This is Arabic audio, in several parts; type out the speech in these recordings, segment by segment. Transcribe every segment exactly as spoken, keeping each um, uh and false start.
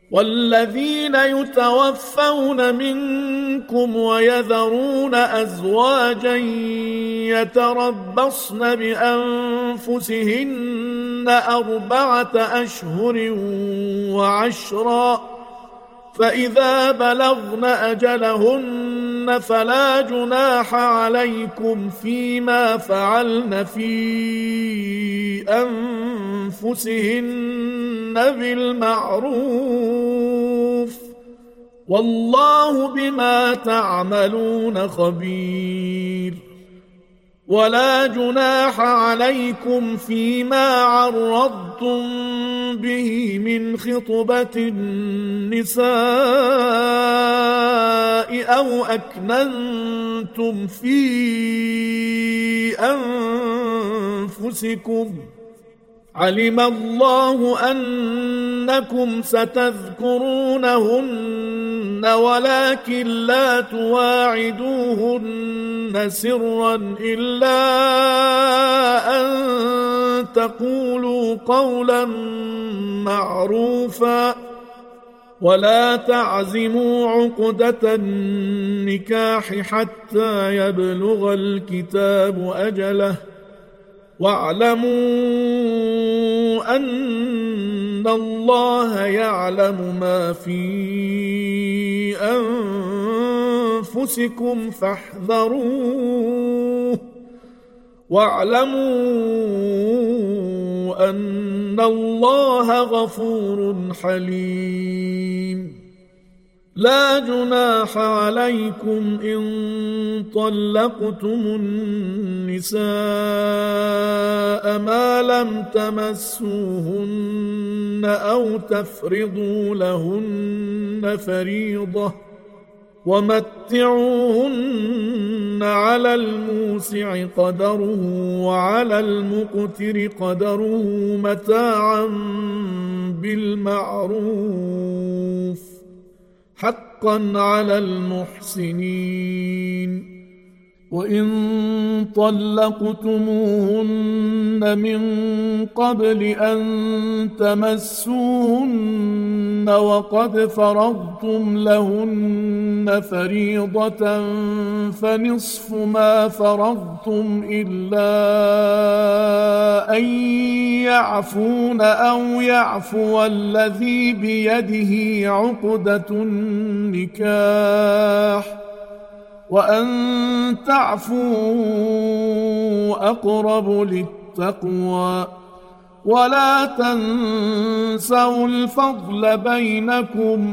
والذين يتوفون منكم ويذرون أزواجا يتربصن بأنفسهن أربعة أشهر وعشرا فإذا بلغن أجلهن فلا جناح عليكم فيما فعلن في أنفسهن بالمعروف والله بما تعملون خبير. ولا جناح عليكم فيما عرضتم به من خطبة النساء أو أكننتم في أنفسكم علم الله أنكم ستذكرونهن ولكن لا تواعدوهن سرا إلا أن تقولوا قولا معروفا ولا تعزموا عقدة النكاح حتى يبلغ الكتاب أجله واعلموا أن الله يعلم ما في أنفسكم فاحذروه واعلموا أن الله غفور حليم. لا جناح عليكم إن طلقتم النساء ما لم تمسوهن أو تفرضوا لهن فريضة ومتعوهن على الموسع قدره وعلى المقتر قدره متاعا بالمعروف حقا على المحسنين. وإن طلقتموهن من قبل أن تمسوهن وقد فرضتم لهن فريضة فنصف ما فرضتم إلا أن يعفون أو يعفو الذي بيده عقدة النكاح وأن تعفوا أقرب للتقوى ولا تنسوا الفضل بينكم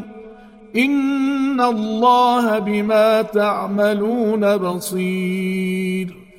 إن الله بما تعملون بصير.